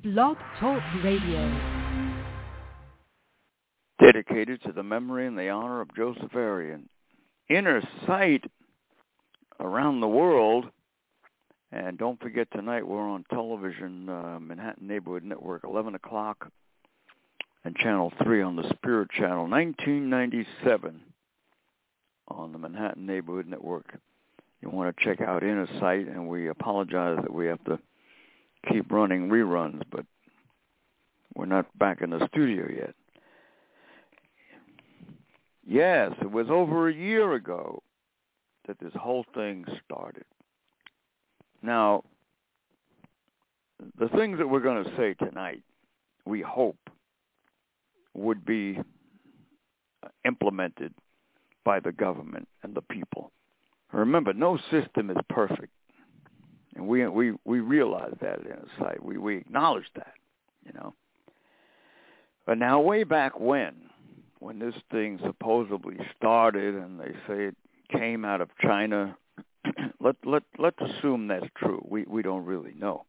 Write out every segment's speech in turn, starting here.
Blog Talk Radio. Dedicated to the memory and the honor of Joseph Arian. Inner Sight around the world. And don't forget, tonight we're on television, Manhattan Neighborhood Network, 11 o'clock, and Channel 3 on the Spirit Channel, 1997 on the Manhattan Neighborhood Network. You want to check out Inner Sight, and we apologize that we have to keep running reruns, but we're not back in the studio yet. Yes, it was over a year ago that this whole thing started. Now, the things that we're going to say tonight, we hope, would be implemented by the government and the people. Remember, no system is perfect, and we realize that in a sight. We acknowledge that, you know. But now, way back when this thing supposedly started, and they say it came out of China, let's assume that's true. We don't really know.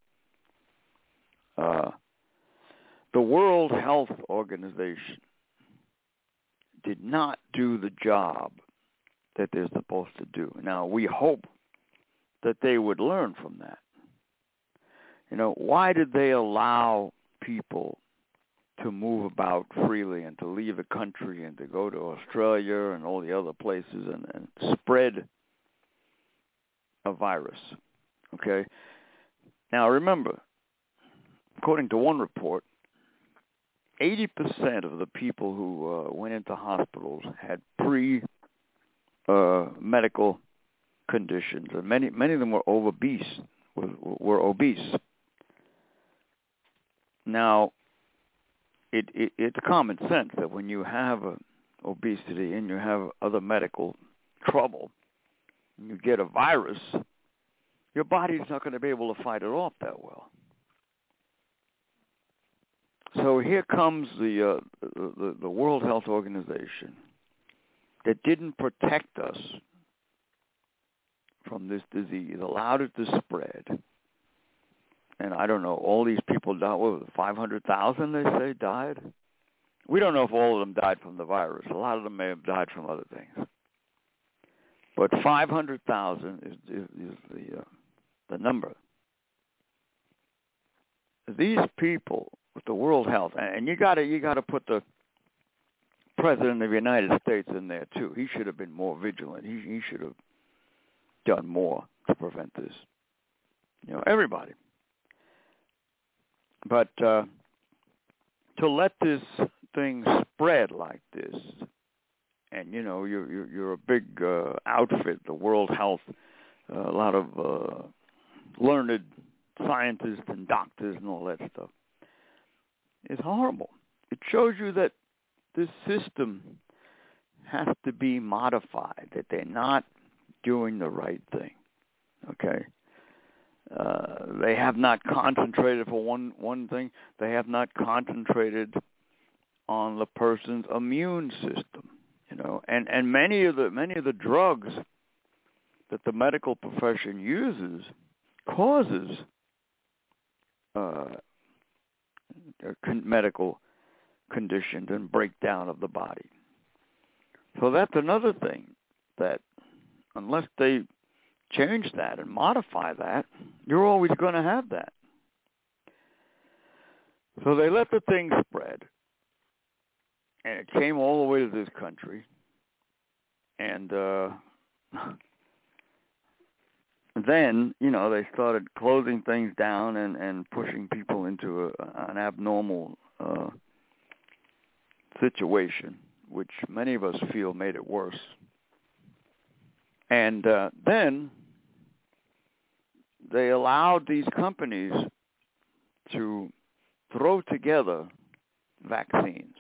The World Health Organization did not do the job that they're supposed to do. Now, we hope that they would learn from that. You know, why did they allow people to move about freely and to leave the country and to go to Australia and all the other places and spread a virus? Okay? Now, remember, according to one report, 80% of the people who went into hospitals had medical conditions, and many of them were obese. Now, it's common sense that when you have obesity and you have other medical trouble, and you get a virus, your body's not going to be able to fight it off that well. So here comes the World Health Organization that didn't protect us from this disease, allowed it to spread. And I don't know, all these people died, what was it, 500,000 they say died? We don't know if all of them died from the virus. A lot of them may have died from other things. But 500,000 is the number. These people with the World Health, and you got to put the President of the United States in there too. He should have been more vigilant. He should have done more to prevent this. You know, everybody. But to let this thing spread like this, and you know, you're a big outfit, the World Health, a lot of learned scientists and doctors and all that stuff. It's horrible. It shows you that this system has to be modified, that they're not doing the right thing. Okay? They have not concentrated, for one thing, they have not concentrated on the person's immune system. You know, and many of the drugs that the medical profession uses causes medical conditions and breakdown of the body. So that's another thing, that unless they change that and modify that, you're always going to have that. So they let the thing spread, and it came all the way to this country, and then, you know, they started closing things down and pushing people into an abnormal situation, which many of us feel made it worse. And then they allowed these companies to throw together vaccines.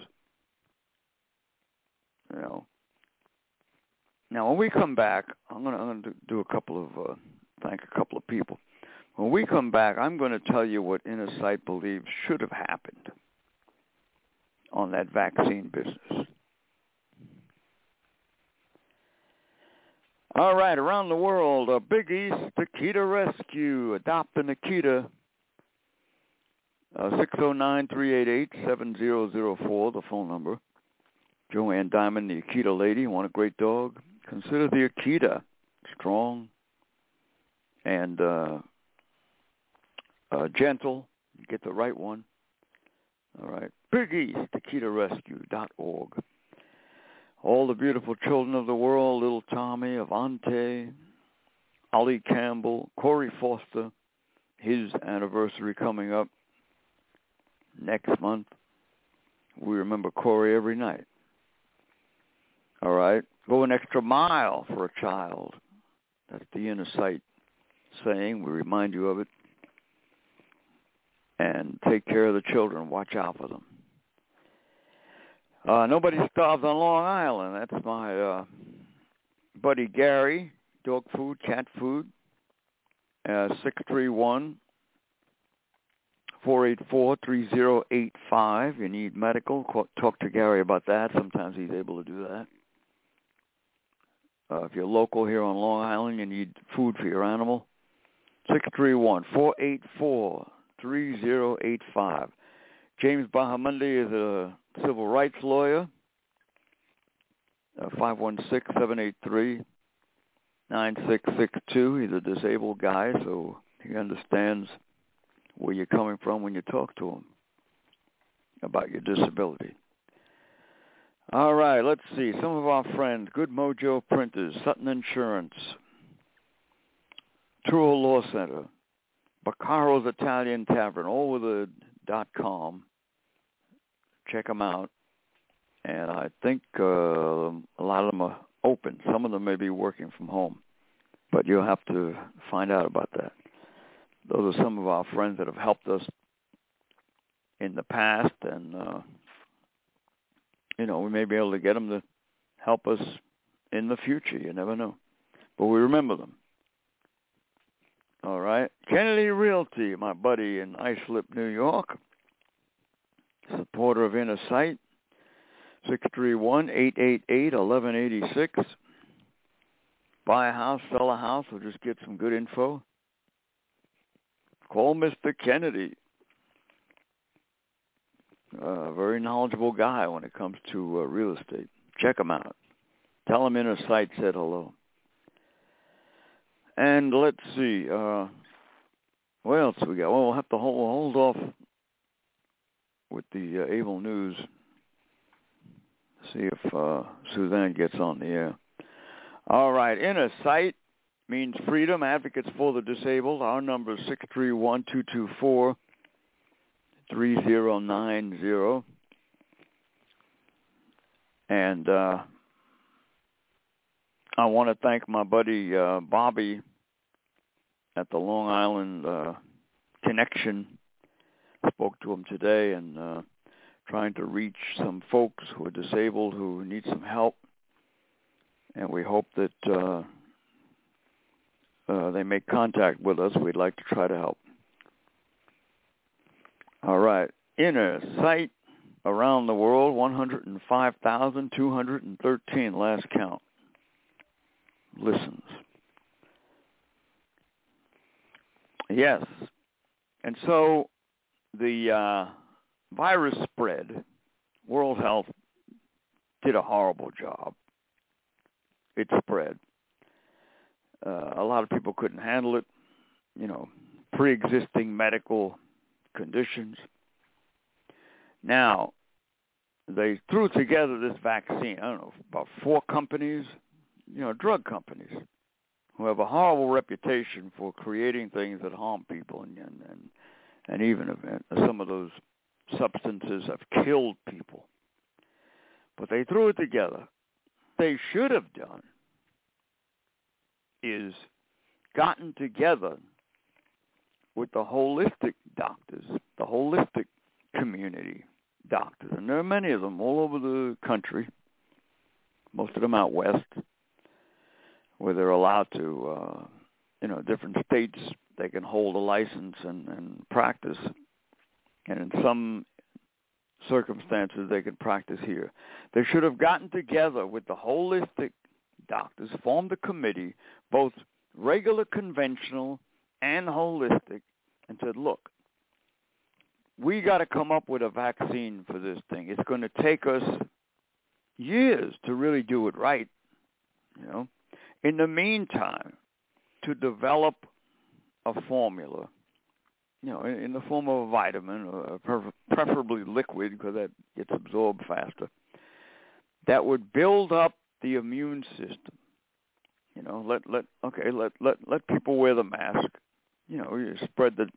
You know. Now, when we come back, I'm going to do thank a couple of people. When we come back, I'm going to tell you what Inner Sight believes should have happened on that vaccine business. All right, around the world, a Big East Akita rescue, adopt an Akita 609-388-7004, the phone number. Joanne Diamond, the Akita lady. Want a great dog? Consider the Akita. Strong and gentle. You get the right one. All right. Big East, AkitaRescue.org. All the beautiful children of the world, little Tommy, Avante, Ollie Campbell, Corey Foster, his anniversary coming up next month. We remember Corey every night. All right. Go an extra mile for a child. That's the Inner Sight saying. We remind you of it. And take care of the children. Watch out for them. Nobody starves on Long Island. That's my buddy Gary. Dog food, cat food. 631-484-3085. You need medical. Talk to Gary about that. Sometimes he's able to do that. If you're local here on Long Island, you need food for your animal. 631-484-3085. James Bahamundi is a civil rights lawyer. 516-783-9662. He's a disabled guy, so he understands where you're coming from when you talk to him about your disability. All right, let's see. Some of our friends, Good Mojo Printers, Sutton Insurance, Truro Law Center, Baccaro's Italian Tavern, all with a .com. Check them out. And I think a lot of them are open. Some of them may be working from home. But you'll have to find out about that. Those are some of our friends that have helped us in the past. And, we may be able to get them to help us in the future. You never know. But we remember them. All right. Kennedy Realty, my buddy in Islip, New York. Supporter of Inner Sight. 631-888-1186. Buy a house, sell a house, or just get some good info. Call Mr. Kennedy. A very knowledgeable guy when it comes to real estate. Check him out. Tell him Inner Sight said hello. And let's see. What else we got? Well, we'll have to hold off with the Able News. See if Suzanne gets on the air. All right. Inner Sight means freedom. Advocates for the disabled. Our number is 631-224-3090. And I want to thank my buddy Bobby at the Long Island Connection. Spoke to him today and trying to reach some folks who are disabled who need some help. And we hope that they make contact with us. We'd like to try to help. All right. Inner Sight around the world, 105,213 last count. Listens. Yes. And so the virus spread. World Health did a horrible job. It spread. A lot of people couldn't handle it. Pre-existing medical conditions. Now, they threw together this vaccine. I don't know, about 4 companies, drug companies, who have a horrible reputation for creating things that harm people, and even some of those substances have killed people. But they threw it together. They should have done is gotten together with the holistic doctors, the holistic community doctors, and there are many of them all over the country, most of them out west, where they're allowed to, different states, they can hold a license and practice. And in some circumstances, they can practice here. They should have gotten together with the holistic doctors, formed a committee, both regular, conventional, and holistic, and said, look, we got to come up with a vaccine for this thing. It's going to take us years to really do it right, you know. In the meantime, to develop a formula, you know, in the form of a vitamin, preferably liquid because that gets absorbed faster, that would build up the immune system. You know, let people wear the mask. You know, you spread the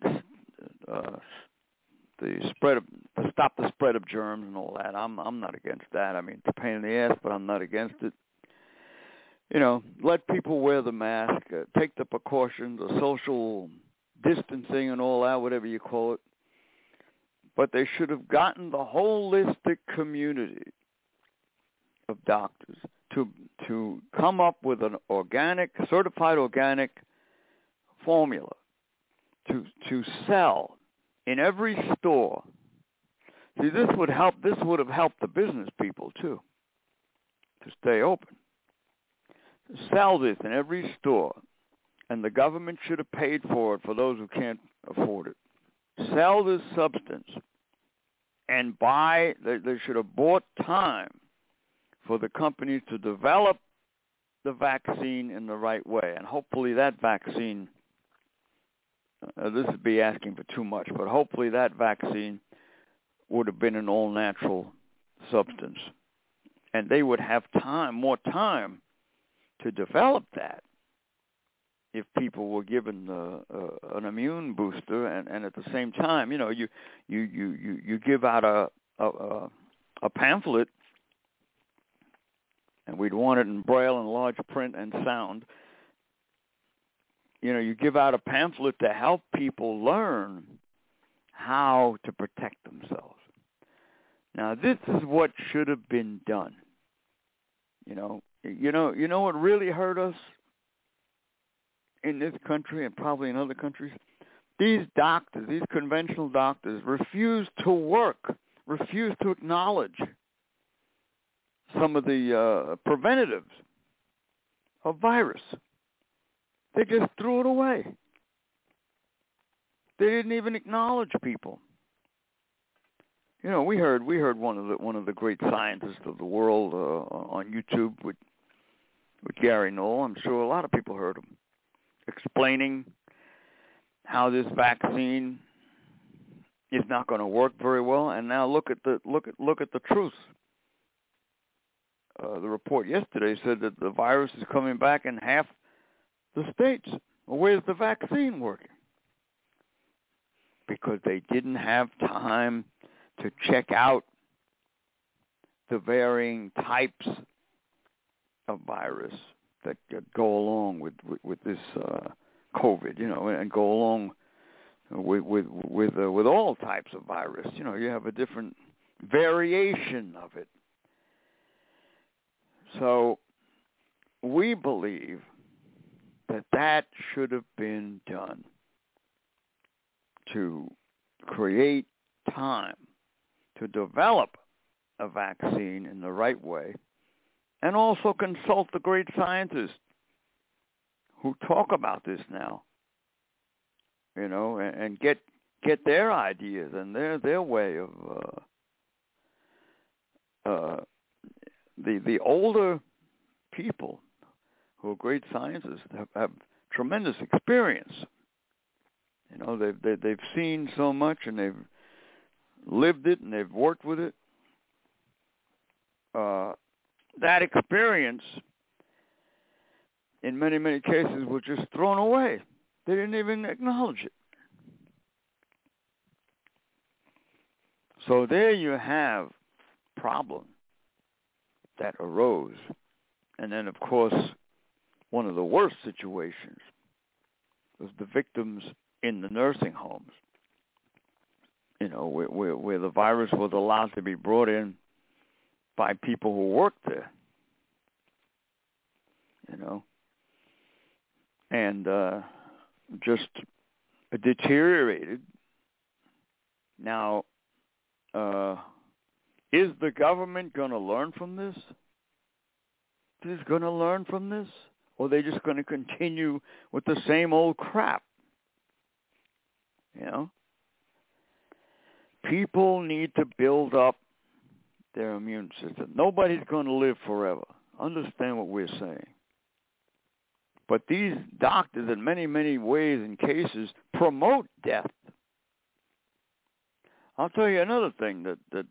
spread of, to stop the spread of germs and all that. I'm not against that. I mean, it's a pain in the ass, but I'm not against it. You know, let people wear the mask, take the precautions, the social distancing and all that, whatever you call it. But they should have gotten the holistic community of doctors to come up with an organic, certified organic formula to sell in every store. See, this would have helped the business people too to stay open. Sell this in every store, and the government should have paid for it for those who can't afford it. Sell this substance and buy. They should have bought time for the companies to develop the vaccine in the right way, and hopefully that vaccine. This would be asking for too much, but hopefully that vaccine would have been an all-natural substance, and they would have more time to develop that if people were given an immune booster, and at the same time, you know, you give out a pamphlet, and we'd want it in Braille and large print and sound. You know, you give out a pamphlet to help people learn how to protect themselves. Now, this is what should have been done. You know what really hurt us in this country and probably in other countries? These doctors, these conventional doctors, refuse to work, refuse to acknowledge some of the preventatives of virus. They just threw it away. They didn't even acknowledge people. You know, we heard one of the great scientists of the world on YouTube with Gary Knoll. I'm sure a lot of people heard him explaining how this vaccine is not going to work very well. And now look at the truth. The report yesterday said that the virus is coming back in half the states. Well, where's the vaccine working? Because they didn't have time to check out the varying types of virus that go along with this COVID, you know, and go along with all types of virus. You know, you have a different variation of it. So we believe that should have been done to create time to develop a vaccine in the right way, and also consult the great scientists who talk about this now, you know, and get their ideas and their way of the older people who are great scientists have tremendous experience. You know, they've seen so much and they've lived it and they've worked with it. That experience, in many, many cases, was just thrown away. They didn't even acknowledge it. So there you have a problem that arose. And then, of course, one of the worst situations was the victims in the nursing homes, you know, where the virus was allowed to be brought in by people who worked there, you know, and just deteriorated. Now, is the government going to learn from this? Is going to learn from this? Or are they just going to continue with the same old crap? You know? People need to build up their immune system. Nobody's going to live forever. Understand what we're saying. But these doctors, in many, many ways and cases, promote death. I'll tell you another thing that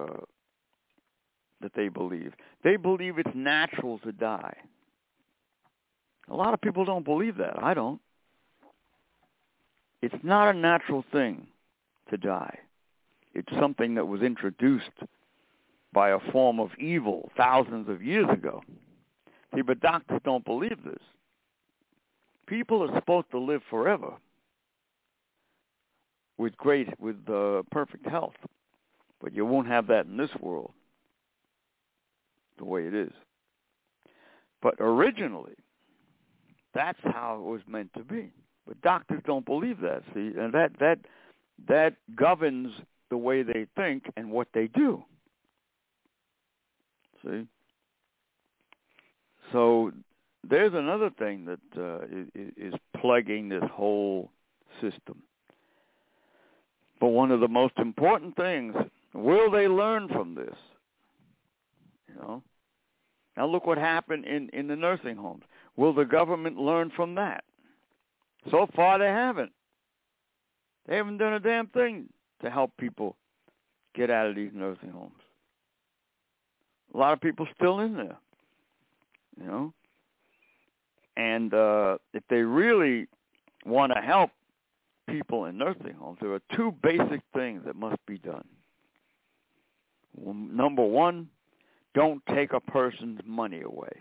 they believe. They believe it's natural to die. A lot of people don't believe that. I don't. It's not a natural thing to die. It's something that was introduced by a form of evil thousands of years ago. See, but doctors don't believe this. People are supposed to live forever with perfect health, but you won't have that in this world the way it is. But originally, that's how it was meant to be. But doctors don't believe that, see, and that governs the way they think and what they do. See? So there's another thing that is plaguing this whole system. But one of the most important things, will they learn from this? You know? Now look what happened in the nursing homes. Will the government learn from that? So far they haven't. They haven't done a damn thing to help people get out of these nursing homes. A lot of people still in there, you know. And if they really want to help people in nursing homes, there are two basic things that must be done. Number one, don't take a person's money away.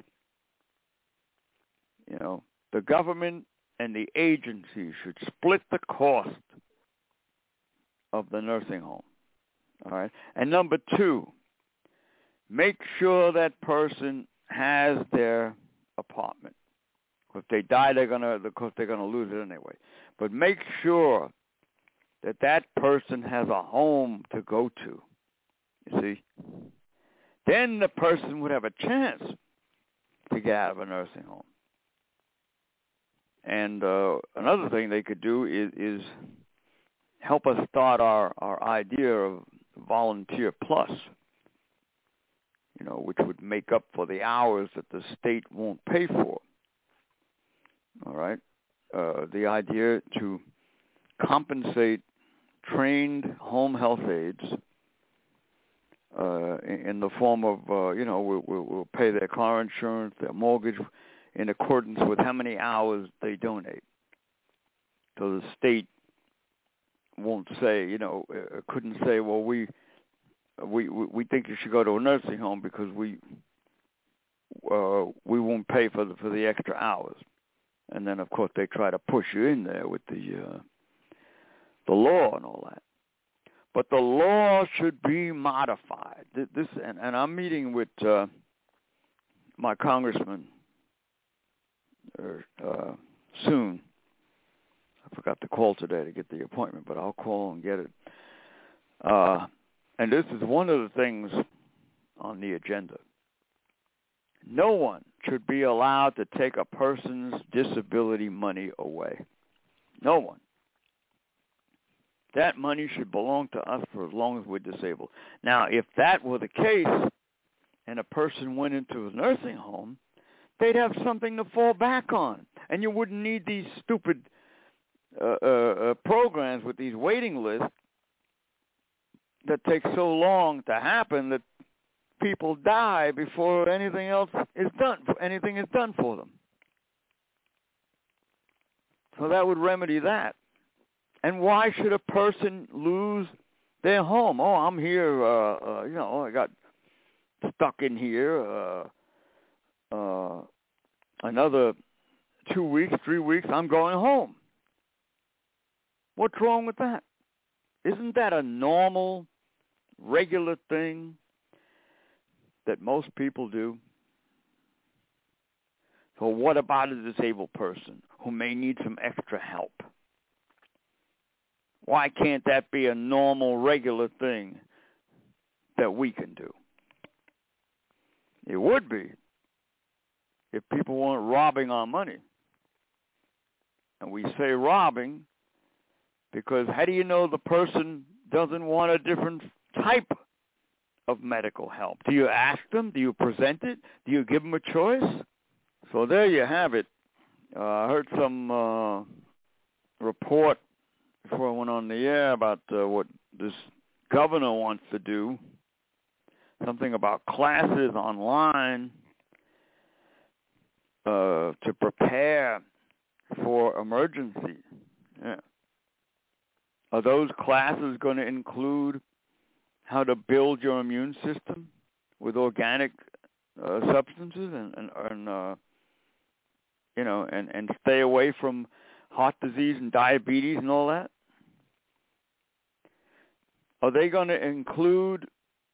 You know, the government and the agency should split the cost of the nursing home. All right. And number two, make sure that person has their apartment. If they die, they're gonna lose it anyway. But make sure that person has a home to go to. You see, then the person would have a chance to get out of a nursing home. And another thing they could do is help us start our idea of Volunteer Plus, you know, which would make up for the hours that the state won't pay for. All right? The idea to compensate trained home health aides in the form of, we'll pay their car insurance, their mortgage, in accordance with how many hours they donate. So the state won't say, couldn't say, well, we think you should go to a nursing home because we won't pay for the extra hours. And then, of course, they try to push you in there with the law and all that. But the law should be modified. And I'm meeting with my congressman soon. I forgot to call today to get the appointment, but I'll call and get it. And this is one of the things on the agenda. No one should be allowed to take a person's disability money away. No one. That money should belong to us for as long as we're disabled. Now, if that were the case and a person went into a nursing home, they'd have something to fall back on. And you wouldn't need these stupid programs with these waiting lists that take so long to happen that people die before anything is done for them. So that would remedy that. And why should a person lose their home? Oh, I'm here, I got stuck in here. Another 2 weeks, 3 weeks, I'm going home. What's wrong with that? Isn't that a normal, regular thing that most people do? So what about a disabled person who may need some extra help? Why can't that be a normal, regular thing that we can do? It would be if people weren't robbing our money. And we say robbing because how do you know the person doesn't want a different type of medical help? Do you ask them? Do you present it? Do you give them a choice? So there you have it. I heard some report before I went on the air about what this governor wants to do, something about classes online to prepare for emergency. Yeah. Are those classes going to include how to build your immune system with organic substances and stay away from heart disease and diabetes and all that? Are they going to include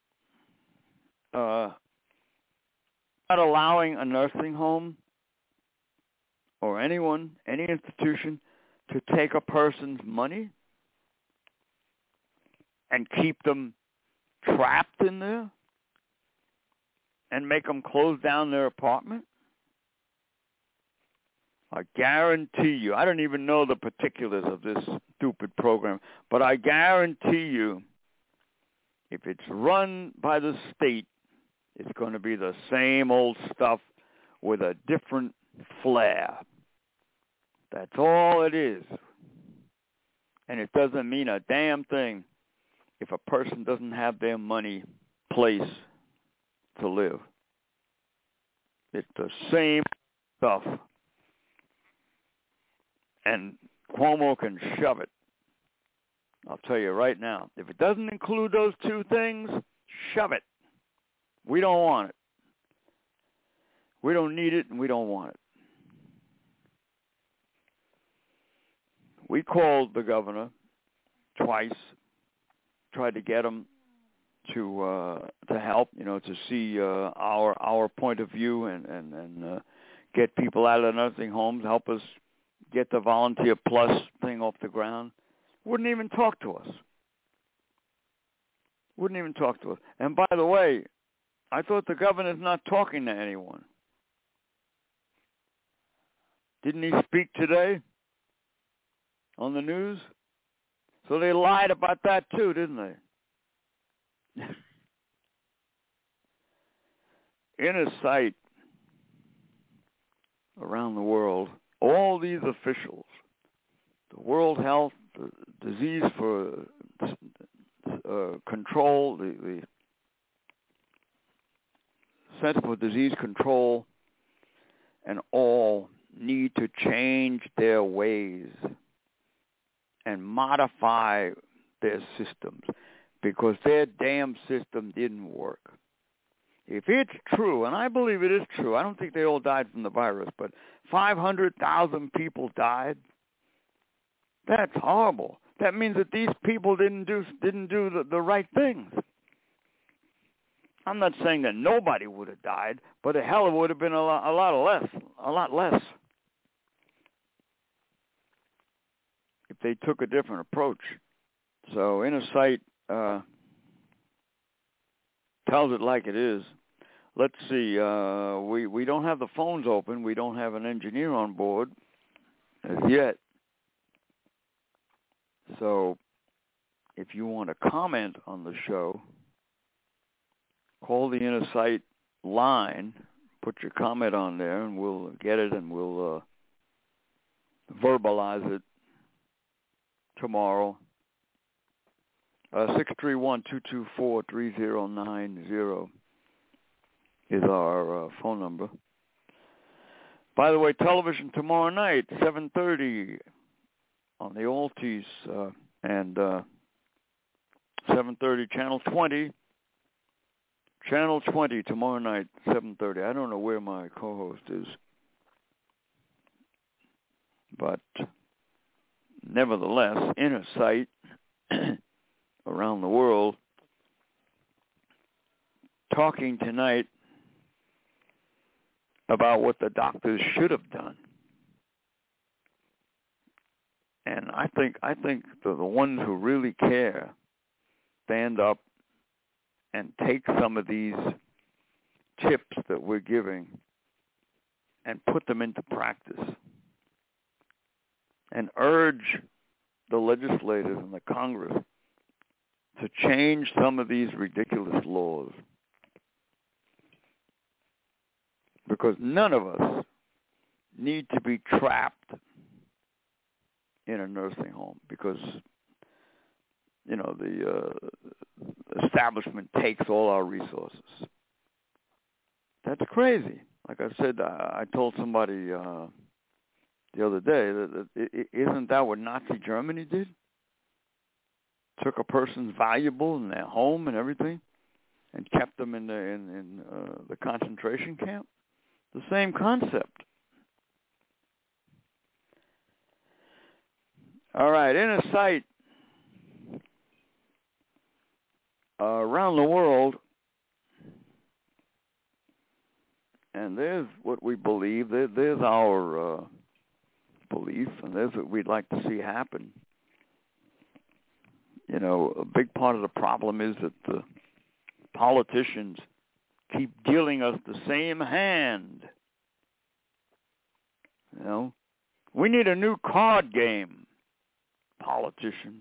not allowing a nursing home or any institution to take a person's money and keep them trapped in there and make them close down their apartment? I guarantee you, I don't even know the particulars of this stupid program, but I guarantee you, if it's run by the state, it's going to be the same old stuff with a different flair. That's all it is. And it doesn't mean a damn thing if a person doesn't have their money place to live. It's the same stuff. And Cuomo can shove it. I'll tell you right now. If it doesn't include those two things, shove it. We don't want it. We don't need it, and we don't want it. We called the governor twice, tried to get him to help, to see our point of view and get people out of the nursing homes, help us get the Volunteer Plus thing off the ground. Wouldn't even talk to us. And by the way, I thought the governor's not talking to anyone. Didn't he speak today on the news? So they lied about that too, didn't they? Inner sight around the world, all these officials, the World Health, the Disease for Control, the Center for Disease Control, and all need to change their ways and modify their systems because their damn system didn't work. If it's true, and I believe it is true, I don't think they all died from the virus, but 500,000 people died. That's horrible. That means that these people didn't do the right things. I'm not saying that nobody would have died, but a hell, it would have been a lot less if they took a different approach. So Inner Sight tells it like it is. Let's see. We don't have the phones open. We don't have an engineer on board as yet. So if you want to comment on the show, call the Inner Sight line, put your comment on there, and we'll get it and we'll verbalize it tomorrow. 631-224-3090 is our phone number. By the way, television tomorrow night, 7:30 on the Altis, and 7:30, Channel 20. Channel 20 tomorrow night, 7:30. I don't know where my co-host is, but nevertheless, Inner Sight around the world, talking tonight about what the doctors should have done. And I think the ones who really care stand up and take some of these tips that we're giving and put them into practice and urge the legislators and the Congress to change some of these ridiculous laws. Because none of us need to be trapped in a nursing home because, you know, the establishment takes all our resources. That's crazy. Like I said, I told somebody the other day that isn't that what Nazi Germany did? Took a person's valuables and their home and everything and kept them in the concentration camp. The same concept. All right, inner sight around the world, and there's what we believe. There's our belief, and there's what we'd like to see happen. You know, a big part of the problem is that the politicians keep dealing us the same hand. You know, we need a new card game, politicians.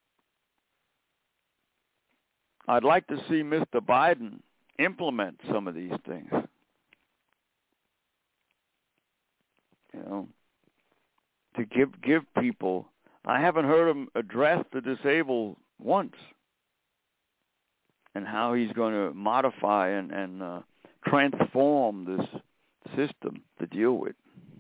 I'd like to see Mr. Biden implement some of these things. You know, to give people. I haven't heard him address the disabled once, and how he's going to modify and transform this system to deal with.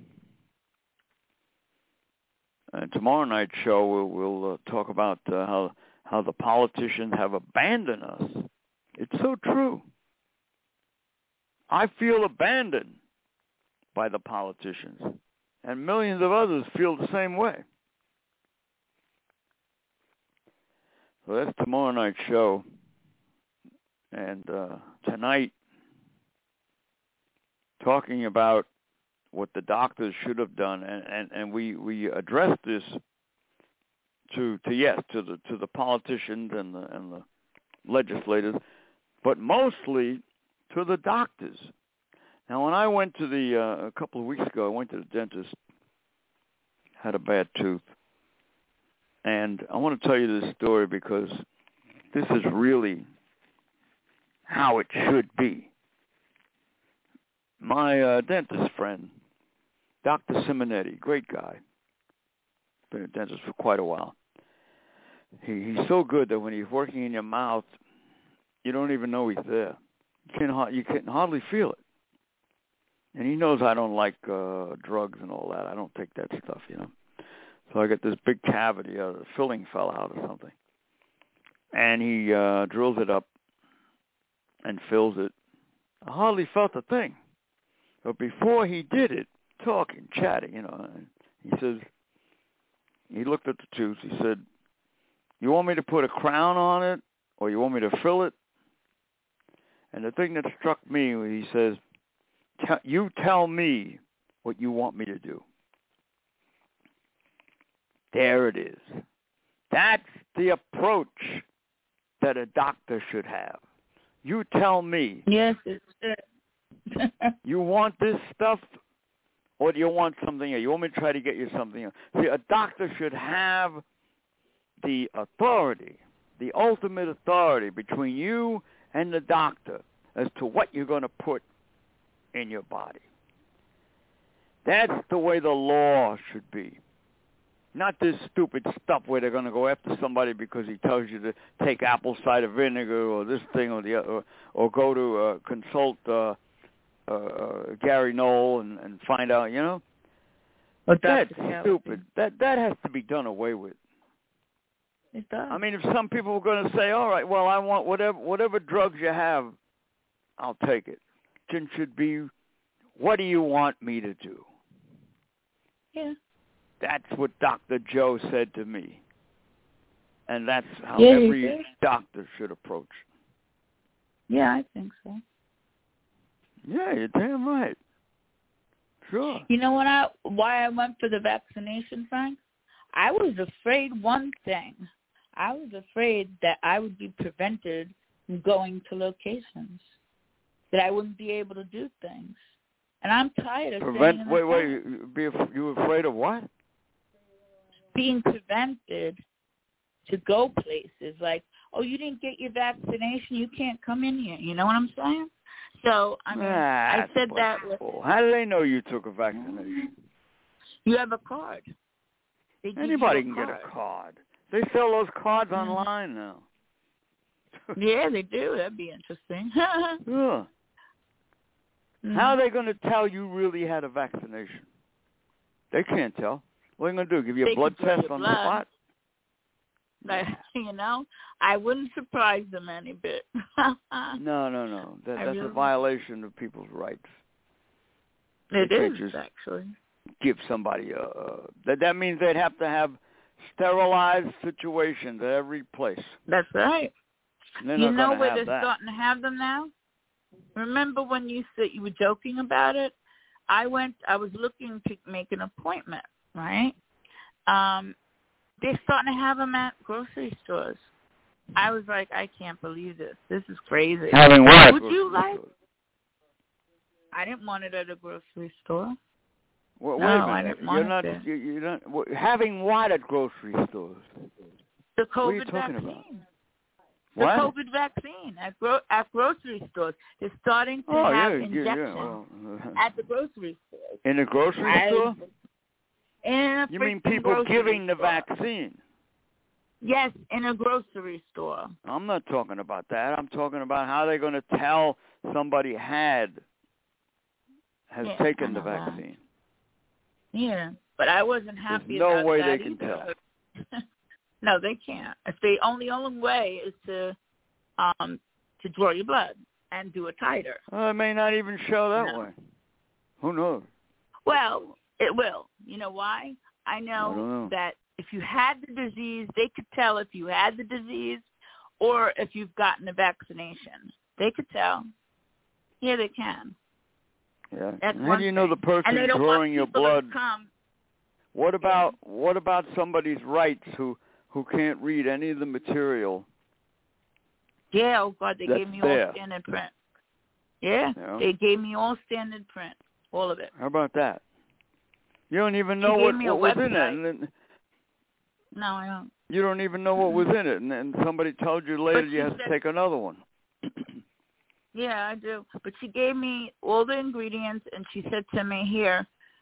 And tomorrow night's show we'll talk about how the politicians have abandoned us. It's so true. I feel abandoned by the politicians, and millions of others feel the same way. So that's tomorrow night's show. And tonight, talking about what the doctors should have done, and we addressed this to the politicians and the legislators, but mostly to the doctors. Now, when I went to a couple of weeks ago, I went to the dentist, had a bad tooth, and I want to tell you this story because this is really how it should be. My dentist friend, Dr. Simonetti, great guy, been a dentist for quite a while. He's so good that when he's working in your mouth, you don't even know he's there. You can hardly feel it. And he knows I don't like drugs and all that. I don't take that stuff, you know. So I got this big cavity, the filling fell out or something. And he drills it up and fills it. I hardly felt a thing. But before he did it, talking, chatting, you know, he says, he looked at the tooth. He said, "You want me to put a crown on it, or you want me to fill it?" And the thing that struck me was he says, "You tell me what you want me to do." There it is. That's the approach that a doctor should have. You tell me. Yes, it's You want this stuff, or do you want something else? You want me to try to get you something else? See, a doctor should have the authority, the ultimate authority between you and the doctor as to what you're going to put in your body. That's the way the law should be. Not this stupid stuff where they're going to go after somebody because he tells you to take apple cider vinegar or this thing or the other, or go to consult Gary Knoll and find out, you know. But that's stupid. That has to be done away with. It does. I mean, if some people are going to say, all right, well, I want whatever drugs you have, I'll take it. It should be, what do you want me to do? Yeah. That's what Dr. Joe said to me. And that's how every doctor should approach. Yeah, I think so. Yeah, you're damn right. Sure. You know why I went for the vaccination, Frank? I was afraid one thing. I was afraid that I would be prevented from going to locations, that I wouldn't be able to do things. And I'm tired of staying in the house. You were afraid of what? Being prevented to go places. Like, oh, you didn't get your vaccination, you can't come in here. You know what I'm saying? So, I mean, I said that. How do they know you took a vaccination? You have a card. Anybody can get a card. They sell those cards online now. Yeah, they do. That'd be interesting. Yeah. How are they going to tell you really had a vaccination? They can't tell. What are they going to do? Give you a blood test on the spot? You know, I wouldn't surprise them any bit. No. That's a violation of people's rights. It is, actually. Give somebody that means they'd have to have sterilized situations at every place. That's right. You know where they're starting to have them now? Remember when you said you were joking about it? I was looking to make an appointment, right? They're starting to have them at grocery stores. I was like, I can't believe this. This is crazy. Having what? Would you like? I didn't want it at a grocery store. Well, no, wait a minute. I didn't want it. You're not having what at grocery stores? The COVID what are you talking vaccine. About? The what? COVID vaccine at grocery stores. They're starting to have injections at the grocery stores. In the grocery store? You mean people giving the vaccine? Yes, in a grocery store. I'm not talking about that. I'm talking about how they're going to tell somebody has taken the vaccine. That. Yeah, but I wasn't happy There's about that. No way they can tell. No, they can't. If the only way is to draw your blood and do a titer. Well, it may not even show that way. Who knows? Well, it will. You know why? I know that if you had the disease, they could tell if you had the disease or if you've gotten a vaccination. They could tell. Yeah, they can. Yeah. How do you know the person drawing your blood? What about somebody's rights who can't read any of the material? Yeah, oh God, they gave me all standard print. Yeah, they gave me all standard print, all of it. How about that? You don't even know what was in it. No, I don't. You don't even know what was in it, and somebody told you later you have to take another one. Yeah, I do. But she gave me all the ingredients, and she said to me, here,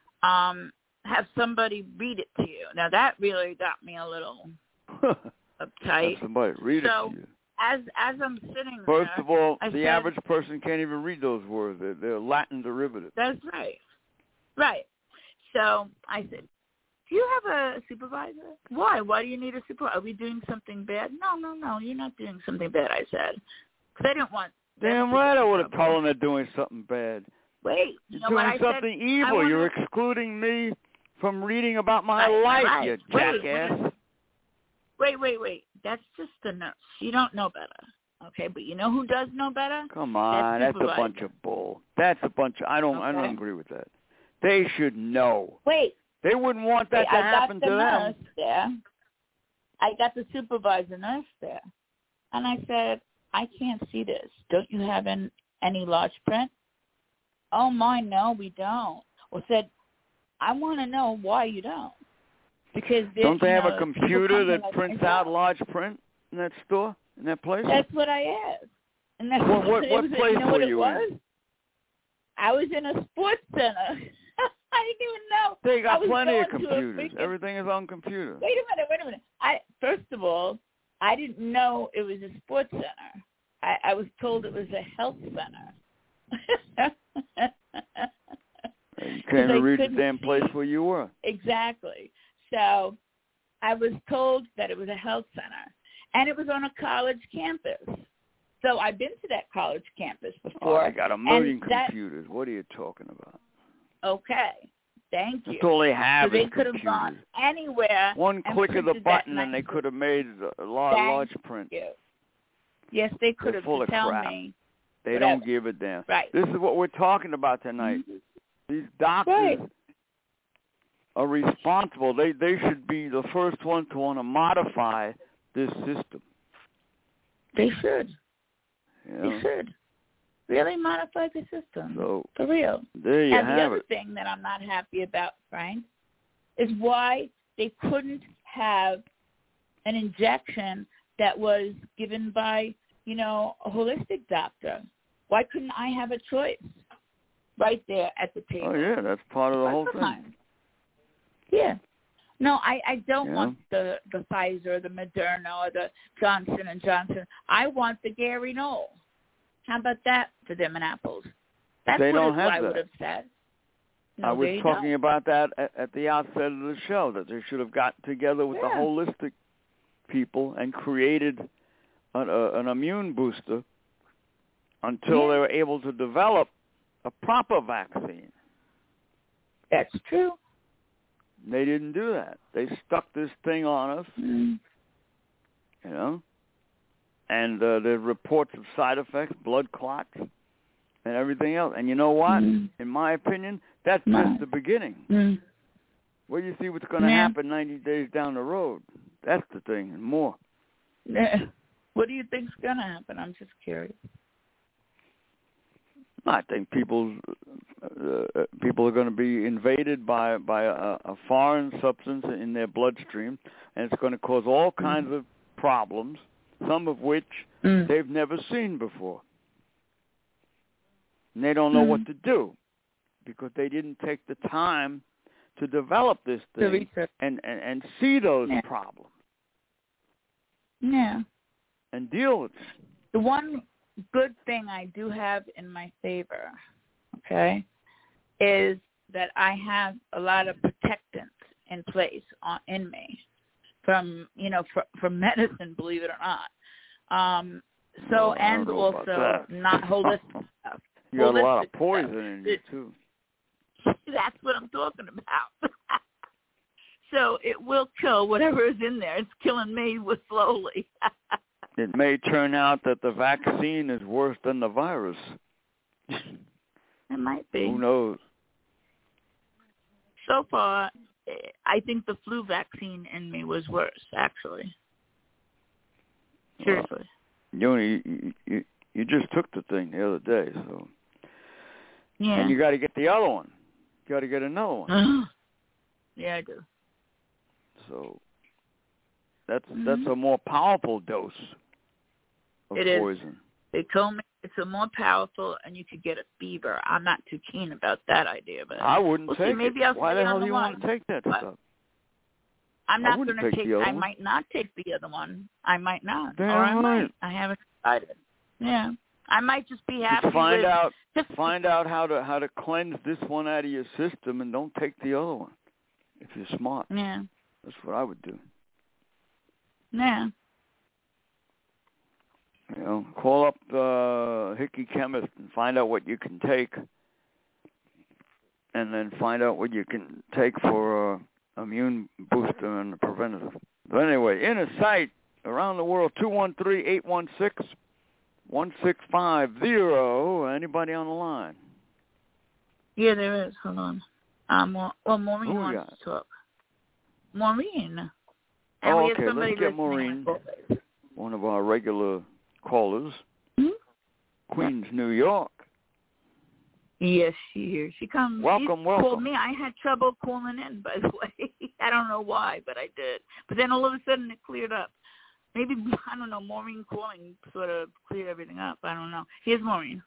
have somebody read it to you. Now, that really got me a little uptight. Have somebody read it to you. As I'm sitting there. First of all, the average person can't even read those words. They're Latin derivatives. That's right. Right. So I said, do you have a supervisor? Why? Why do you need a supervisor? Are we doing something bad? No. You're not doing something bad, I said. Because I didn't want... Damn right I would have told them they're doing something bad. Wait. You're doing something evil. You're excluding me from reading about my life, you jackass. Wait. That's just the nurse. You don't know better. Okay, but you know who does know better? Come on, that's a bunch of bull. That's a bunch of... I don't agree with that. They should know. Wait. They wouldn't want that to happen to them. There. I got the supervisor nurse there. And I said, I can't see this. Don't you have any large print? Oh, my, no, we don't. Well, said, I want to know why you don't. Because don't they have a computer that prints out large print in that store, in that place? That's what I asked. And that's what place were you in? I was in a sports center. I didn't even know. They got plenty of computers. Everything is on computers. Wait a minute. First of all, I didn't know it was a sports center. I was told it was a health center. You can't even read the damn place where you were. Exactly. So I was told that it was a health center. And it was on a college campus. So I've been to that college campus before. I got a million computers. What are you talking about? Okay. Thank you. That's all they have so is they could have gone anywhere. One click of the button and they could have made a large print. You. Yes, they could have to tell me. They don't give a damn. Right. This is what we're talking about tonight. Mm-hmm. These doctors are responsible. They should be the first ones to want to modify this system. They should. You know? They should. Really modify the system. So, for real. There you have it. And the other thing that I'm not happy about, Frank, is why they couldn't have an injection that was given by, a holistic doctor. Why couldn't I have a choice right there at the table? Oh, yeah, that's part of the whole thing. Yeah. No, I don't want the Pfizer, the Moderna, or the Johnson & Johnson. I want the Gary Knoll. How about that for them and apples? That's they don't have what I that. would have said. No, I was talking about that at the outset of the show, that they should have gotten together with the holistic people and created an immune booster until they were able to develop a proper vaccine. That's true. They didn't do that. They stuck this thing on us, and the reports of side effects, blood clots, and everything else. And you know what? In my opinion, that's just the beginning. Well, you see what's going to happen 90 days down the road. That's the thing, and more. What do you think's going to happen? I'm just curious. I think people are going to be invaded by a foreign substance in their bloodstream, and it's going to cause all kinds of problems, some of which they've never seen before. And they don't know what to do because they didn't take the time to develop this thing and see those problems. Yeah. And deal with it. The one good thing I do have in my favor, is that I have a lot of protectants in place in me from medicine, believe it or not. And also not holistic stuff. You got a lot of poison in you, too. That's what I'm talking about. So it will kill whatever is in there. It's killing me slowly. It may turn out that the vaccine is worse than the virus. It might be. Who knows? So far, I think the flu vaccine in me was worse, actually. Seriously. You just took the thing the other day, so. Yeah. And you got to get the other one. You got to get another one. Yeah, I do. So that's a more powerful dose of poison. Is. They told me it's a more powerful, and you could get a fever. I'm not too keen about that idea, but I wouldn't take it. Maybe I'll Why the hell do you want to take that stuff? I'm not going to take. I might not take the other one. I might not, or I might. I haven't decided. Yeah, I might just be happy. Just find out how to cleanse this one out of your system, and don't take the other one. If you're smart. Yeah. That's what I would do. Yeah. Call up Hickey Chemist and find out what you can take, and then find out what you can take for immune booster and preventative. But anyway, inner sight around the world, 213-816-1650. Anybody on the line? Yeah, there is. Hold on. Maureen wants to talk. Maureen. And we have somebody let's get Maureen, one of our regular callers. Queens, New York. Yes, she is. She comes. Welcome. Called me. I had trouble calling in, by the way. I don't know why, but I did. But then all of a sudden it cleared up. Maybe, I don't know, Maureen calling sort of cleared everything up. I don't know. Here's Maureen.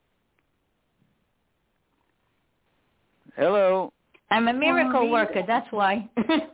Hello. I'm a miracle worker, that's why.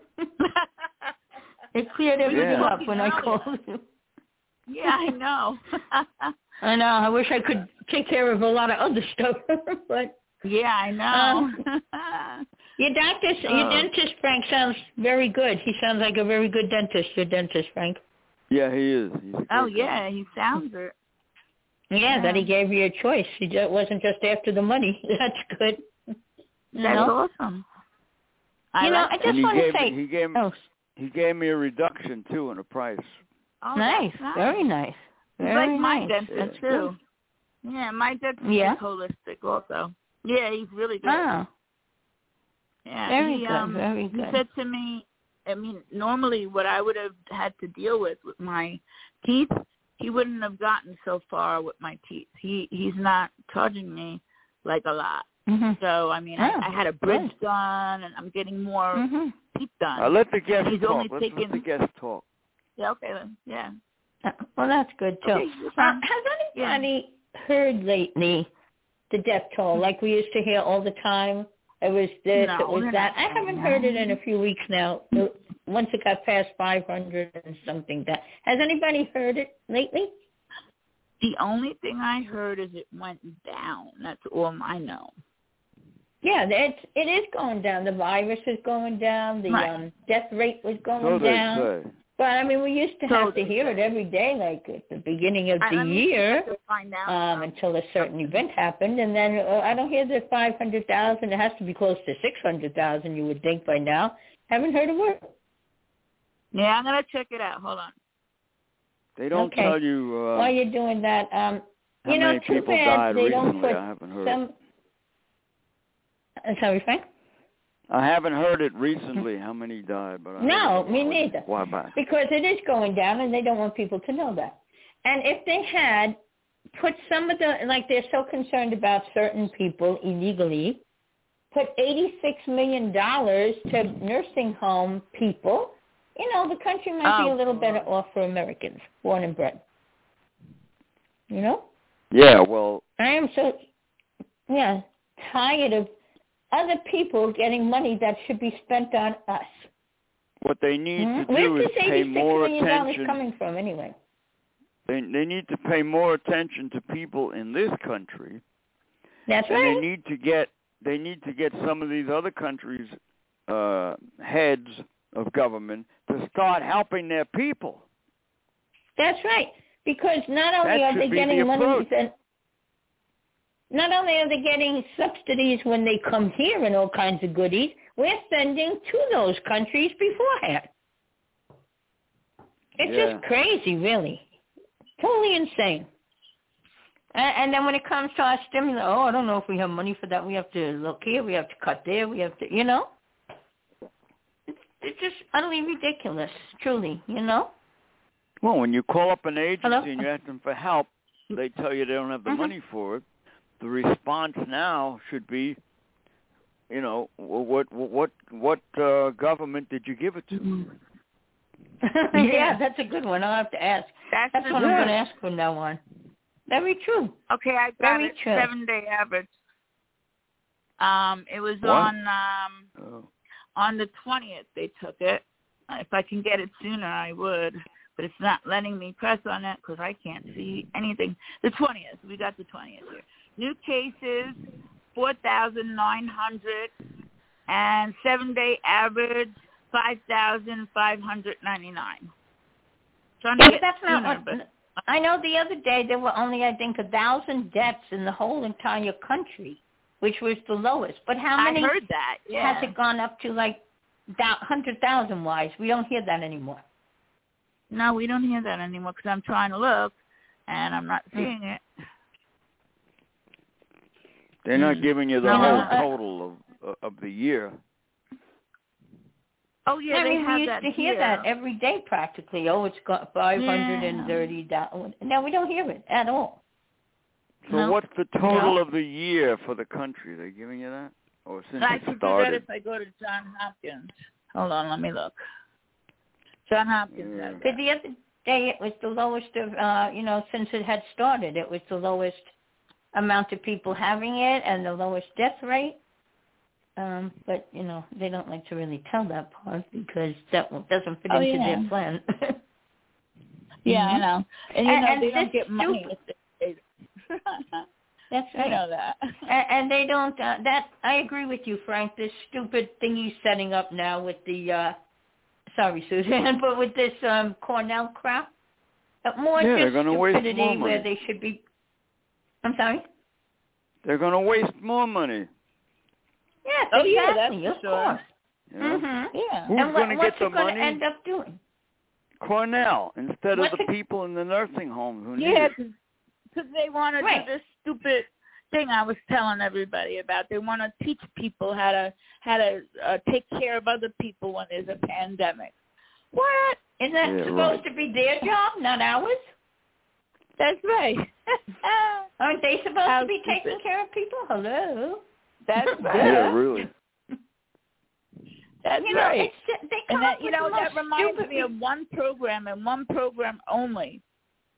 It cleared everything up when I called you. Yeah, I know. I know. I wish I could take care of a lot of other stuff, but yeah, I know. Your dentist, Frank, sounds very good. He sounds like a very good dentist. Your dentist, Frank. Yeah, he is. He sounds it. Yeah, that he gave you a choice. He wasn't just after the money. That's good. That's awesome. I just want to say, he gave me a reduction too in the price. Oh, nice, very nice. Very my nice. dentist too. Yeah, my dentist is holistic also. Yeah, he's really good. Oh. Yeah, very good. He said to me, I mean, normally what I would have had to deal with my teeth, he wouldn't have gotten so far with my teeth. He's not charging me like a lot. Mm-hmm. So, I mean, I had a bridge done, and I'm getting more teeth done. Let the guest He's talk. only Let the guest talk. Yeah, okay then. Yeah. Well, that's good, too. Okay, Has anybody heard lately the death toll like we used to hear all the time? It was this, it was that. I haven't heard it in a few weeks now. Once it got past 500 and something. Has anybody heard it lately? The only thing I heard is it went down. That's all I know. Yeah, it is going down. The virus is going down. The death rate was going down. So they say. But, I mean, we used to have to hear it every day, like at the beginning of the year, until a certain event happened. And then I don't hear the 500,000. It has to be close to 600,000, you would think, by now. Haven't heard a word. Yeah, I'm going to check it out. Hold on. They don't tell you while you're doing that. how many too people bad died they recently. don't put I haven't heard it. Sorry, Frank? I haven't heard it recently, how many died. But No, me neither. Why back? Because it is going down, and they don't want people to know that. And if they had put some of the, like they're so concerned about certain people illegally, put $86 million to nursing home people, the country might be a little better off for Americans, born and bred. Yeah, well. I am so, tired of other people getting money that should be spent on us. What they need to do Where's is this pay more $86 million attention. coming from, anyway? They need to pay more attention to people in this country. That's and right. They need to get some of these other countries' heads of government to start helping their people. That's right. Because not only are they getting money, not only are they getting subsidies when they come here and all kinds of goodies, we're sending to those countries beforehand. It's just crazy, really. Totally insane. And then when it comes to our stimulus, I don't know if we have money for that. We have to look here. We have to cut there. We have to, It's just utterly ridiculous, truly, Well, when you call up an agency Hello? and you ask them for help, they tell you they don't have the money for it. The response now should be, what government did you give it to? Yeah, that's a good one. I'll have to ask. That's what I'm going to ask from now on. Very true. Okay, I got Very it. true. 7-day average. It was on the 20th they took it. If I can get it sooner, I would. But it's not letting me press on it because I can't see anything. The 20th. We got the 20th here. New cases, 4,900. And 7-day average, 5,599. Yeah, but that's not what... I know the other day there were only, I think, 1,000 deaths in the whole entire country, which was the lowest. But how many I heard that, yeah. has it gone up to, 100,000-wise? We don't hear that anymore. No, we don't hear that anymore because I'm trying to look, and I'm not seeing it. They're not giving you the whole total of the year. Oh, yeah, we have used that to hear that every day practically. Oh, it's got 530. Now we don't hear it at all. So what's the total of the year for the country? They're giving you that? Or since I it could started? do that if I go to Johns Hopkins. Hold on, let me look. Johns Hopkins. But the other day it was the lowest of, since it had started, it was the lowest amount of people having it and the lowest death rate. But, they don't like to really tell that part because that doesn't fit into their plan. Yeah, I know. And, they don't get money if they That's right. I know that. And they don't, I agree with you, Frank, this stupid thing he's setting up now with the, sorry, Suzanne, but with this Cornell crap. More they're just gonna waste stupidity more money. where they should be, I'm sorry? They're going to waste more money. Yes, exactly, of course. Yeah. Yeah. Who's going to get the going money? to end up doing? Cornell, instead of the people in the nursing homes who need it. Because they want to do this stupid thing I was telling everybody about. They want to teach people how to take care of other people when there's a pandemic. What? Isn't that supposed to be their job, not ours? That's right. Aren't they supposed to be taking care of people? Hello? That's right. Yeah, really. That's right. They come up that reminds stupid me of one program and one program only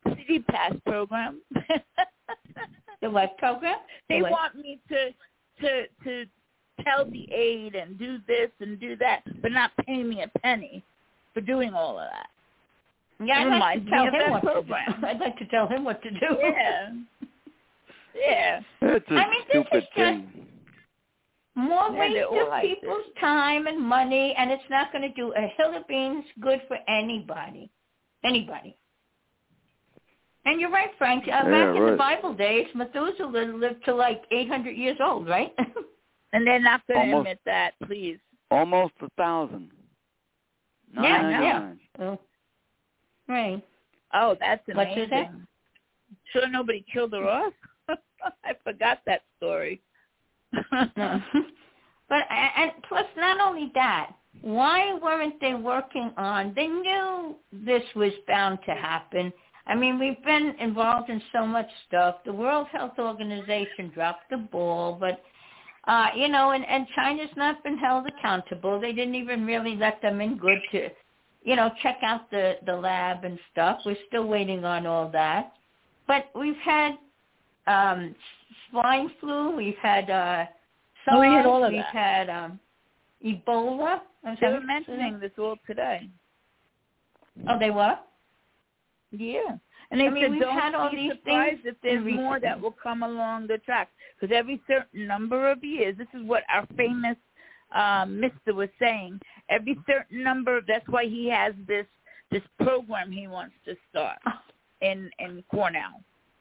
City Pass program. The what program? They want me to tell the aide and do this and do that, but not pay me a penny for doing all of that. Yeah, I'd like to tell him what program. to do. I'd like to tell him what to do. Yeah. Yeah. It's a stupid thing. More waste of people's time and money, and it's not going to do a hill of beans good for anybody. Anybody. And you're right, Frank. Back in the Bible days, Methuselah lived to like 800 years old, right? And they're not going to admit that, please. Almost 1,000. Yeah. Oh. Right. Oh, that's amazing. What is that? Sure nobody killed her off? I forgot that story. No. But and plus, not only that, why weren't they working on? They knew this was bound to happen. I mean, we've been involved in so much stuff. The World Health Organization dropped the ball, but and China's not been held accountable. They didn't even really let them in good to, check out the lab and stuff. We're still waiting on all that. But we've had swine flu. We've had SARS. We had all of we've that. had Ebola. They were mentioning this all today. Oh, they were? Yeah. And they said don't be surprised if there's more that will come along the track. Because every certain number of years, this is what our famous Mr. was saying, every certain number, that's why he has this program he wants to start in Cornell.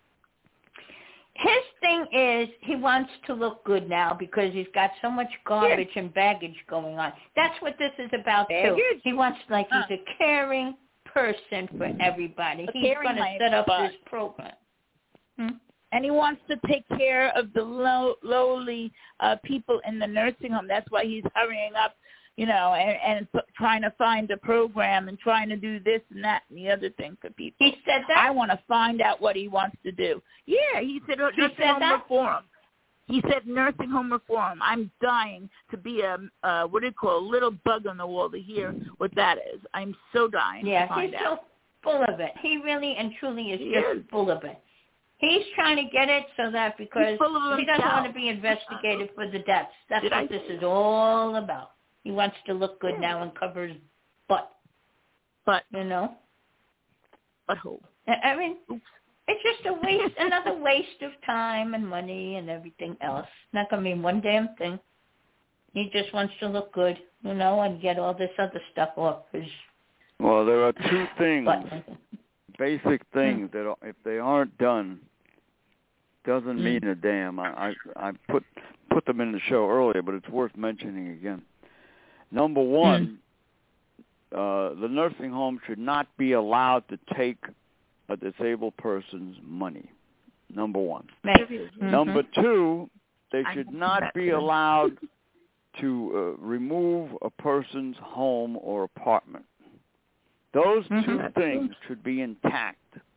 His thing is he wants to look good now because he's got so much garbage and baggage going on. That's what this is about, too. He wants, he's a caring person for everybody. He's going to set up this program. And he wants to take care of the lowly people in the nursing home. That's why he's hurrying up, and trying to find a program and trying to do this and that and the other thing for people. He said that? I want to find out what he wants to do. Yeah, he said nursing home reform. He said nursing home reform. I'm dying to be a little bug on the wall to hear what that is. I'm so dying to find out. Yeah, he's so full of it. He really and truly is just full of it. He's trying to get it so that because he doesn't want to be investigated for the deaths. That's what this is all about. He wants to look good now and cover his butt. But, Butthole. I mean, it's just a waste, another waste of time and money and everything else. Not going to mean one damn thing. He just wants to look good, and get all this other stuff off his... Well, there are two things, basic things that if they aren't done, doesn't mean a damn. I put them in the show earlier, but it's worth mentioning again. Number one, the nursing home should not be allowed to take a disabled person's money. Number one. Number two, they should not be allowed to remove a person's home or apartment. Those two things should be intact.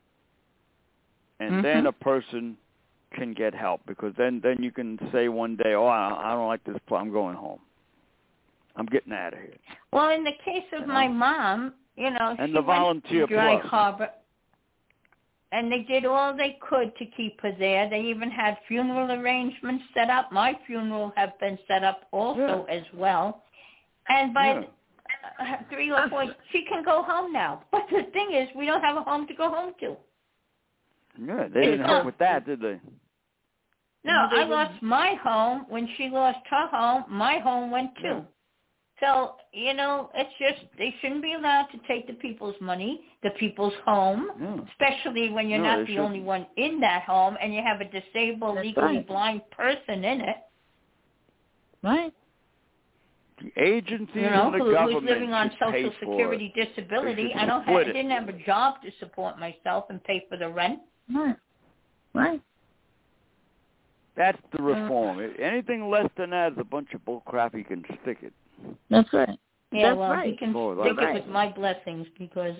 And then a person can get help, because then you can say one day, I don't like this place, I'm going home. I'm getting out of here. Well, in the case of my mom, and she the volunteer went to Dry plus. Harbor, and they did all they could to keep her there. They even had funeral arrangements set up. My funeral have been set up also as well. And by 3 or 4, she can go home now. But the thing is, we don't have a home to go home to. Yeah, they didn't help with that, did they? No, I lost my home. When she lost her home, my home went too. Yeah. So, it's just, they shouldn't be allowed to take the people's money, the people's home, especially when you're not the only one in that home and you have a disabled, legally blind person in it. Right. The agency and the government who's living on Social Security disability. I didn't have a job to support myself and pay for the rent. Right. That's the reform. Anything less than that is a bunch of bull crap. You can stick it. That's right. Yeah, That's well, right. he can stick it with my blessings because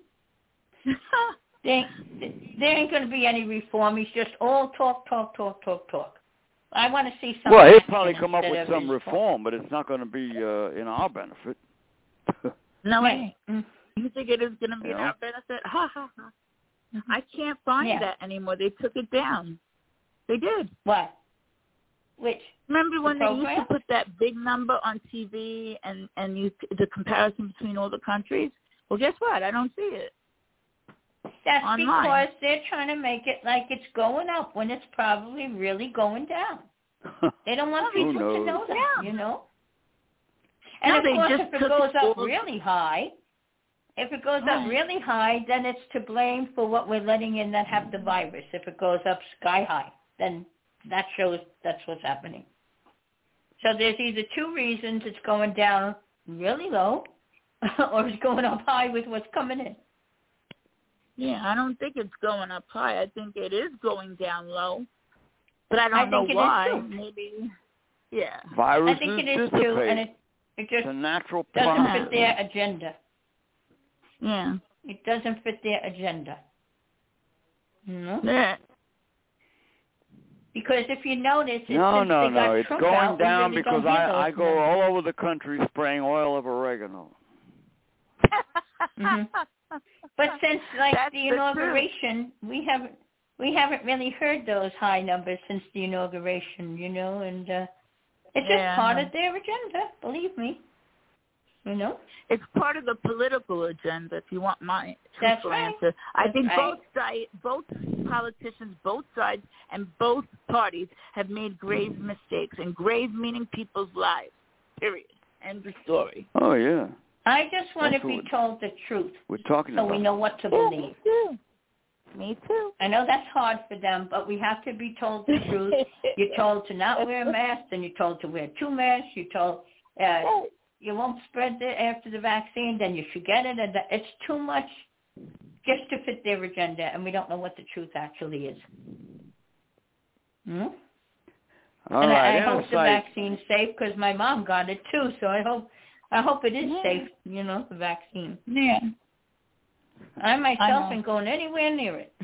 there ain't going to be any reform. He's just all talk. I want to see some. Well, he'll probably come up with some reform, but it's not going to be in our benefit. No way. You think it is going to be in our benefit? Ha ha ha. I can't find that anymore. They took it down. They did. What? Which? Remember when they used to put that big number on TV and the comparison between all the countries? Well, guess what? I don't see it. That's online. Because they're trying to make it like it's going up when it's probably really going down. They don't want people to know that, you know? And of course, if it goes up really high, then it's to blame for what we're letting in that have the virus. If it goes up sky high, then that shows that's what's happening. So there's either two reasons: it's going down really low, or it's going up high with what's coming in. Yeah, I don't think it's going up high. I think it is going down low, but I don't know why. Maybe, yeah. Viruses I think it is too, and it just it's a natural doesn't process. fit their agenda. Yeah, it doesn't fit their agenda. Yeah. Because if you notice, it's going down really because I go all over the country spraying oil of oregano. But since the inauguration, we haven't really heard those high numbers since the inauguration, you know, and it's just part of their agenda, believe me. You know, it's part of the political agenda. If you want my That's truthful right. answer, I think right. both politicians, both sides, and both parties have made grave mistakes, and grave meaning people's lives. Period. End of story. Oh yeah. I just want to be told the truth. We're talking so about. we know what to believe. Me too. I know that's hard for them, but we have to be told the truth. You're told to not wear a mask, then you're told to wear 2 masks. You're told you won't spread it after the vaccine, then you should get it. And it's too much just to fit their agenda, and we don't know what the truth actually is. I hope the vaccine's safe because my mom got it too, so I hope it is safe, you know, the vaccine. Yeah. I myself ain't going anywhere near it.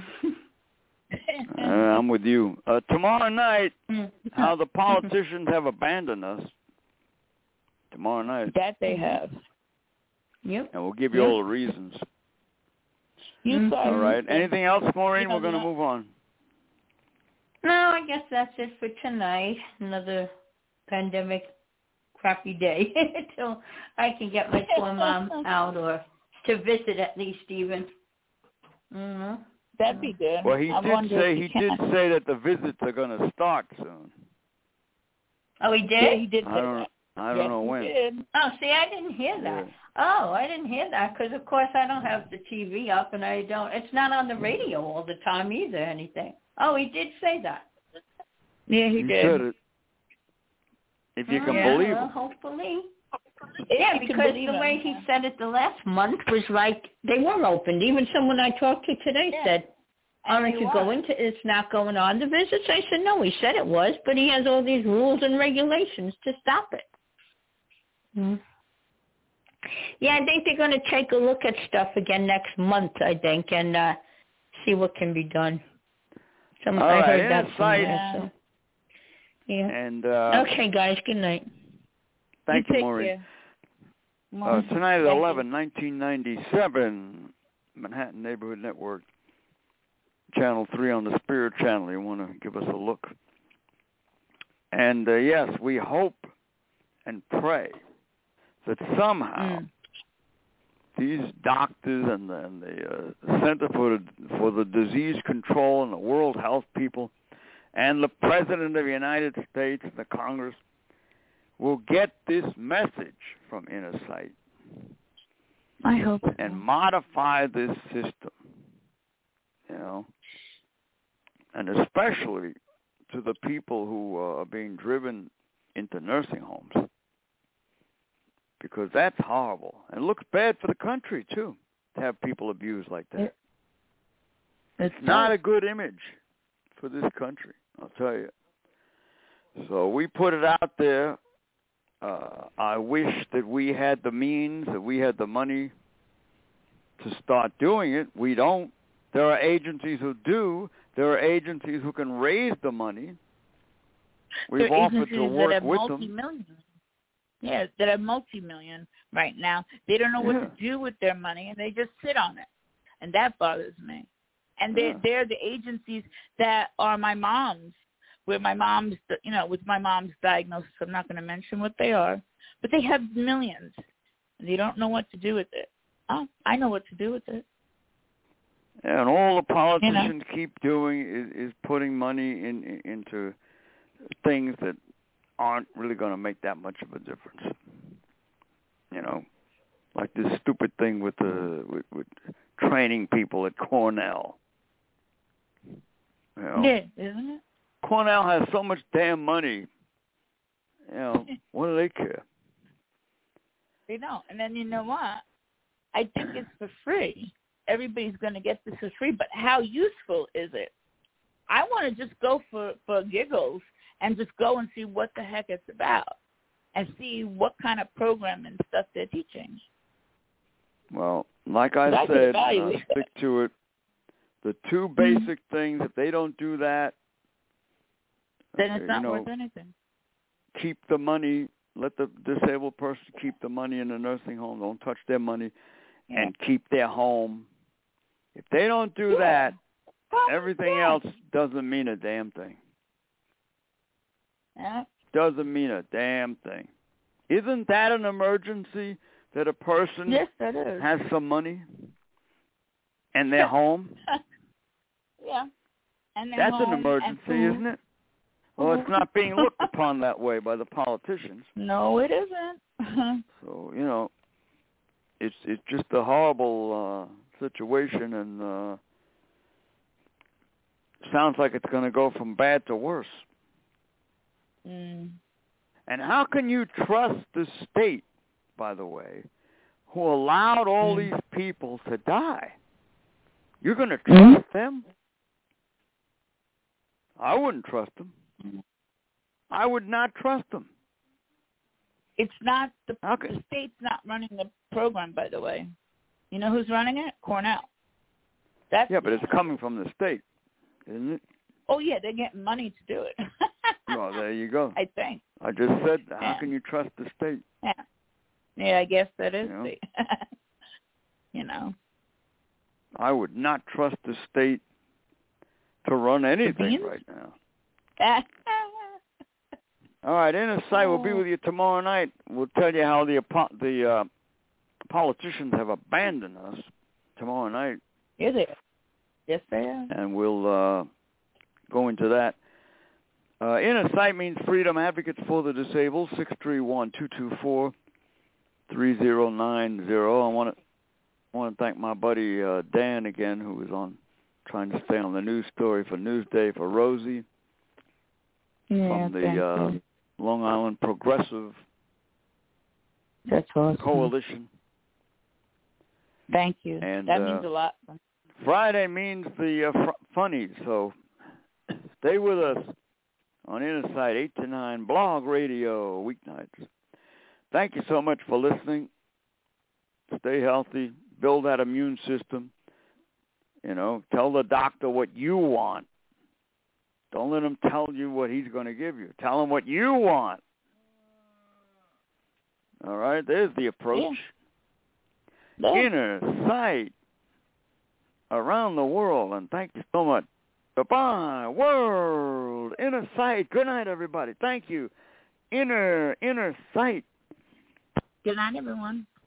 I'm with you. Tomorrow night, how the politicians have abandoned us. Tomorrow night. That they have. Yep. And we'll give you all the reasons. All right. Anything else, Maureen? We're going to move on. No, I guess that's it for tonight. Another pandemic crappy day until I can get my poor mom out or to visit at least even. That'd be good. Well, he did say that the visits are going to start soon. Oh, he did? Yeah, he did say that. I don't know when. Did. Oh, see, I didn't hear that. Yeah. Oh, I didn't hear that because, of course, I don't have the TV up and it's not on the radio all the time either, anything. Oh, he did say that. Yeah, he did. Said it. If you can believe it. Hopefully. Yeah, because the way he said it the last month was like they were opened. Even someone I talked to today said, aren't you going to, it's not going on the visits? I said, no, he said it was, but he has all these rules and regulations to stop it. Yeah, I think they're going to take a look at stuff again next month, I think, and see what can be done. I heard that somewhere. So. Yeah. And, okay, guys, good night. Thank you, Maureen. Tonight at 11, 1997, Manhattan Neighborhood Network, Channel 3 on the Spirit Channel. You want to give us a look? And, yes, we hope and pray that somehow these doctors and the Center for the Disease Control and the World Health people and the President of the United States and the Congress will get this message from Inner Sight. I hope so. And modify this system, you know, and especially to the people who are being driven into nursing homes. Because that's horrible. And it looks bad for the country, too, to have people abused like that. It's not a good image for this country, I'll tell you. So we put it out there. I wish that we had the means, that we had the money to start doing it. We don't. There are agencies who do. There are agencies who can raise the money. We've offered to work with them. Yeah, that are multi-million right now. They don't know what to do with their money, and they just sit on it. And that bothers me. And they're the agencies that are my mom's, where my mom's, with my mom's diagnosis. I'm not going to mention what they are, but they have millions. They don't know what to do with it. Oh, I know what to do with it. And all the politicians keep doing is putting money into things that aren't really going to make that much of a difference. Like this stupid thing with training people at Cornell. Yeah, isn't it? Cornell has so much damn money. What do they care? They don't. And then you know what? I think it's for free. Everybody's going to get this for free, but how useful is it? I want to just go for giggles and just go and see what the heck it's about and see what kind of program and stuff they're teaching. Well, like I said, I'll stick to it. The two basic things, if they don't do that, then it's not worth anything. Keep the money. Let the disabled person keep the money in the nursing home. Don't touch their money, and keep their home. If they don't do that, everything else doesn't mean a damn thing. Doesn't mean a damn thing. Isn't that an emergency that a person has some money and they're home? Yeah. And that's an emergency, isn't it? Well, it's not being looked upon that way by the politicians. No, it isn't. So, it's just a horrible situation, and sounds like it's going to go from bad to worse. Mm. And how can you trust the state, by the way, who allowed all these people to die? You're going to trust them? I wouldn't trust them. I would not trust them. It's not the state's not running the program, by the way. You know who's running it? Cornell. But it's coming from the state, isn't it? Oh, yeah, they're getting money to do it. Well, there you go. I think. I just said, how can you trust the state? Yeah, I guess that is state. I would not trust the state to run anything right now. All right, Inner Sight will be with you tomorrow night. We'll tell you how the politicians have abandoned us tomorrow night. Is it? Yes, they are. And we'll go into that. Inner Sight means Freedom Advocates for the Disabled, 631-224-3090. I want to thank my buddy Dan again, who was trying to stay on the news story for Newsday for Rosie from the Long Island Progressive Coalition. Thank you. And, that means a lot. Friday means the funnies, so stay with us on Inner Sight 8 to 9 Blog Radio weeknights. Thank you so much for listening. Stay healthy. Build that immune system. Tell the doctor what you want. Don't let him tell you what he's going to give you. Tell him what you want. All right? There's the approach. Yeah. Inner Sight around the world. And thank you so much. Bye-bye, world. Inner Sight. Good night, everybody. Thank you. Inner Sight. Good night, everyone.